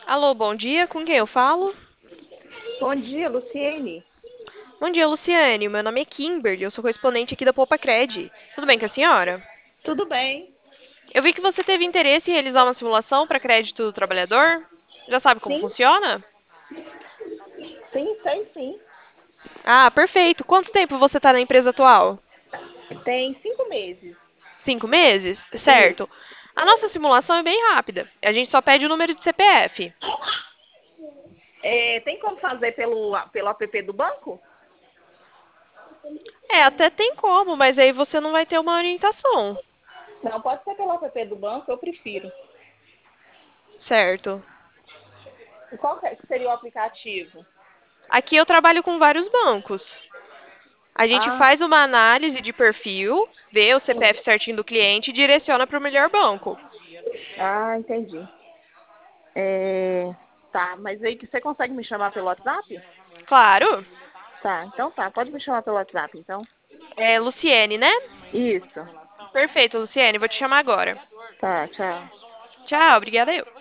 Alô, bom dia. Com quem eu falo? Bom dia, Luciene. Bom dia, Luciane. Meu nome é Kimberly. Eu sou correspondente aqui da Poupa Cred. Tudo bem com a senhora? Tudo bem? Eu vi que você teve interesse em realizar uma simulação para crédito do trabalhador. Já sabe como Sim, funciona? sim, sei sim. Ah, perfeito. Quanto tempo você está na empresa atual? Tem 5 meses. 5 meses? Isso. Certo. A nossa simulação é bem rápida. A gente só pede o número de CPF. Tem como fazer pelo app do banco? É, até tem como, mas aí você não vai ter uma orientação. Não, pode ser pelo app do banco, eu prefiro. Certo. E qual que seria o aplicativo? Aqui eu trabalho com vários bancos. A gente Ah, faz uma análise de perfil, vê o sim. CPF certinho do cliente e direciona para o melhor banco. Ah, entendi. É, tá, mas aí que você consegue me chamar pelo WhatsApp? Claro, Tá, então tá, pode me chamar pelo WhatsApp, então. é Luciene, né? Isso. Perfeito, Luciene, vou te chamar agora. Tá, tchau. Tchau, obrigada eu.